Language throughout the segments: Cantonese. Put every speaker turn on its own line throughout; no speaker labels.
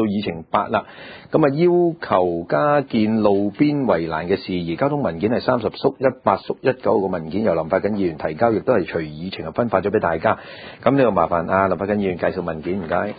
到議程8啦。咁啊，要求加建路邊圍欄嘅事宜，交通文件係30/18/19個文件由林發瑾議員提交，亦都係隨議程分發咗俾大家。咁呢個麻煩林發瑾議員介紹文件，唔該。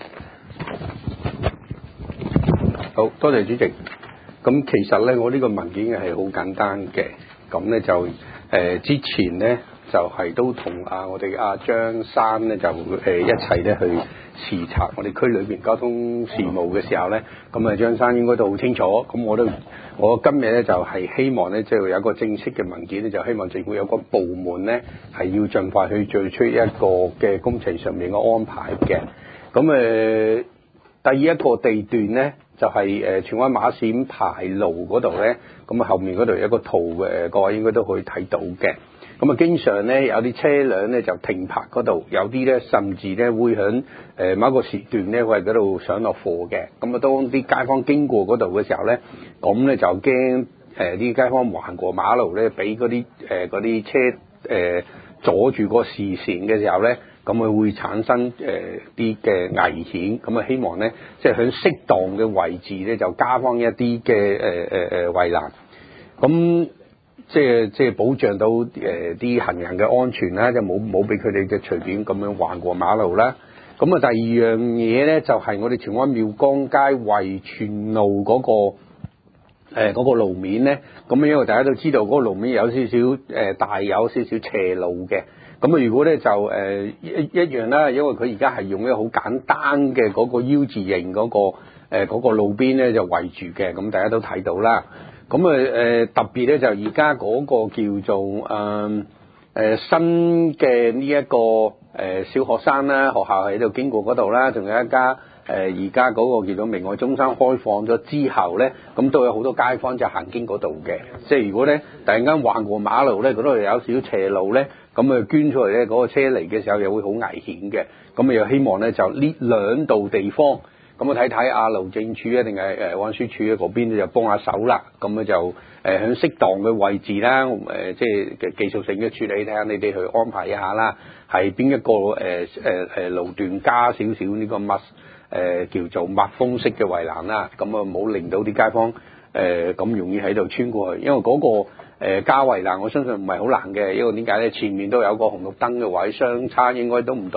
好多謝主席。咁其實咧，我呢個文件係好簡單嘅。咁咧就之前咧就係都同我哋張生咧就一齊咧去視察我哋區裏邊交通事務嘅時候咧，咁張生應該都好清楚。咁我今日咧就係希望咧，即係有一個正式嘅文件咧，就希望政府有個部門咧係要盡快去做出一個嘅工程上面嘅安排嘅。咁第一個地段咧就係荃灣馬閃牌路嗰度咧，咁後面嗰度有一個圖各位應該都可以睇到嘅。咁經常咧有啲車輛咧就停泊嗰度，有啲咧甚至咧會響某一個時段咧會喺嗰度上落貨嘅。咁當啲街坊經過嗰度嘅時候咧，咁咧就驚啲街坊橫過馬路咧，俾嗰啲車阻住個視線嘅時候咧，咁佢會產生啲嘅危險。咁希望咧即係喺適當嘅位置咧就加翻一啲嘅圍欄。咁即係保障到啲行人嘅安全啦，即係冇俾佢哋嘅隨便咁樣橫過馬路啦。咁第二樣嘢咧就係我哋荃灣妙江街惠荃路嗰個路面咧，咁因為大家都知道嗰個路面有少少大有少少斜路嘅。咁如果咧就一樣啦，因為佢而家係用一個好簡單嘅嗰個 U 字形嗰個路邊咧就圍住嘅，咁大家都睇到啦。咁特別咧就而家嗰個叫做新嘅呢一個小學生啦，學校喺度經過嗰度啦，仲有一家而家嗰個叫做明愛中心開放咗之後咧，咁都有好多街坊就行經嗰度嘅。即係如果咧突然間橫過馬路咧，嗰度有少少斜路咧，咁捐出嚟咧嗰個車嚟嘅時候又會好危險嘅。咁又希望咧就呢兩度地方。咁我睇路政署定係運輸署嗰邊就幫下手啦。咁就喺適當嘅位置啦，即係技術性嘅處理，睇下你哋去安排一下啦。係邊一個路段加少少呢個叫做密封式嘅圍欄啦。咁唔好令到啲街坊咁容易喺度穿過去，因為嗰個加圍欄我相信唔係好難嘅，因為點解咧？前面都有個紅綠燈嘅位，相差應該都唔到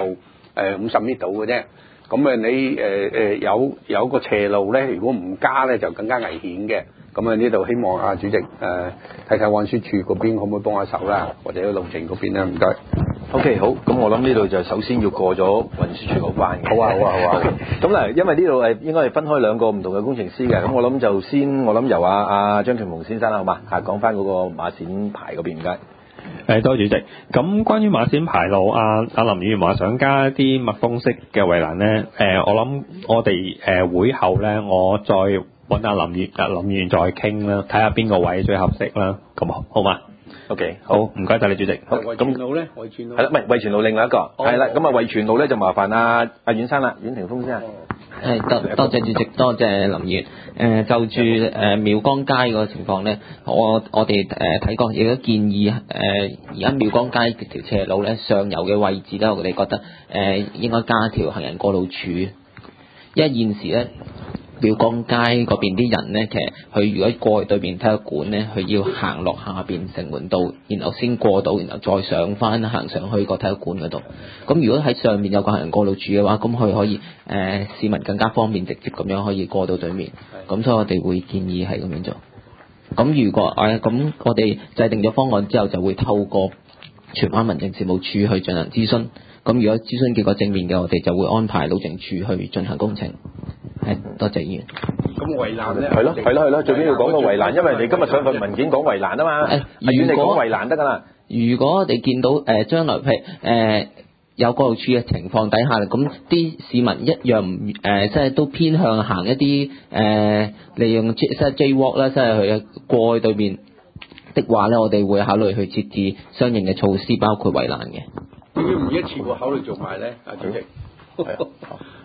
50米度嘅啫。咁你有個斜路咧，如果唔加咧就更加危險嘅。咁呢度希望主席睇睇運輸署嗰邊可唔可以幫下手啦，或者路政嗰邊咧，唔該。
OK， 好，咁我諗呢度就首先要過咗運輸署嗰關嘅。
好啊。
咁嗱，因為呢度應該係分開兩個唔同嘅工程師嘅，咁我諗就先由張俊雄先生啦，好嘛？講翻嗰個馬閃牌嗰邊，唔該。
多謝主席。咁關於馬閃牌路，林議員話想加啲密封式嘅圍欄咧，我諗我哋會後咧，我再揾林議員再傾啦，睇下邊個位最合適啦，咁好嘛？OK， 好，唔該晒你主席。
好，惠荃路咧，惠荃路係
啦，唔係惠荃路另外一個，係啦，咁惠荃路咧就麻煩阮生啦，阮霆鋒先。
多謝主席，多謝林議員。就住妙江街嗰個情況咧，我哋睇過，亦都建議而家妙江街條斜路咧上游嘅位置咧，我哋覺得應該加條行人過路柱，因為現時咧妙江街嗰邊啲人咧，其實佢如果過去對面體育館咧，佢要行落下邊城門道，然後先過到，然後再上翻行上去個體育館嗰度。咁如果喺上面有個行人過路柱嘅話，咁佢可以市民更加方便直接咁樣可以過到對面。咁所以我哋會建議係咁樣做。咁如果咁我哋制定咗方案之後，就會透過荃灣民政事務處去進行諮詢。咁如果諮詢結果正面嘅，我哋就會安排路政處去進行工程。多謝議員。
咁圍欄咧，
係咯，最緊要講個圍欄，因為你今日上份文件講圍欄啊嘛。如果你講圍欄得㗎啦。
如果我哋見到將來譬如有過路處嘅情況底下，咁啲市民一樣唔即係都偏向行一啲利用即係 J-walk 啦，即係佢過去對面的話咧，我哋會考慮去設置相應嘅措施，包括圍欄嘅。
點解唔一次過考慮做埋咧？主席。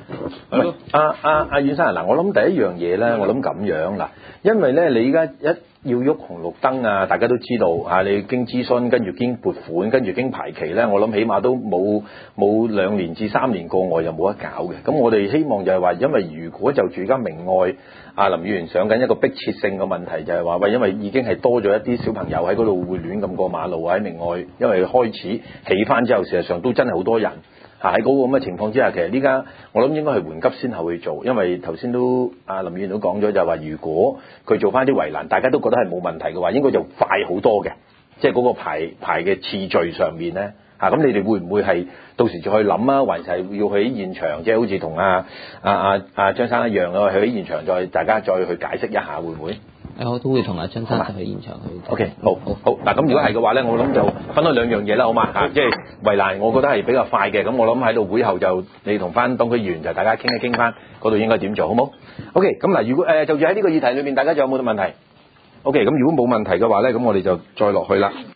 係咯。
阿阮生嗱，我諗第一樣嘢咧，我諗咁樣嗱，因為咧你依家要喐紅綠燈啊，大家都知道啊，你經諮詢，跟住經撥款，跟住經排期咧，我諗起碼都冇2年至3年過外就冇得搞嘅。咁我哋希望就係話，因為如果就住而家明愛阿林議員上緊一個迫切性嘅問題，就係話喂，因為已經係多咗一啲小朋友喺嗰度會亂咁過馬路喺明愛，因為開始起翻之後，事實上都真係好多人。喺嗰個咁嘅情況之下，其實呢家我諗應該係緩急先後去做，因為頭先都阿林議員都講咗，就係話如果佢做翻啲圍欄，大家都覺得係冇問題嘅話，應該就快好多嘅，即係嗰個排嘅次序上面咧咁你哋會唔會係到時再去諗啊？還是係要去現場，即係好似同阿張生一樣咯，去現場大家再去解釋一下，會唔會？
我都會同阿張生去現場去。
OK， 好嗱，咁如果係嘅話咧，我諗就分開兩樣嘢啦，好嘛即係圍欄，我覺得係比較快嘅，咁我諗喺度會後就你同翻當區議員就大家傾一傾翻嗰度應該點做，好冇 ？OK，咁嗱，如果就住喺呢個議題裏面，大家仲有冇問題？OK，咁如果冇問題嘅話咧，咁我哋就再落去啦。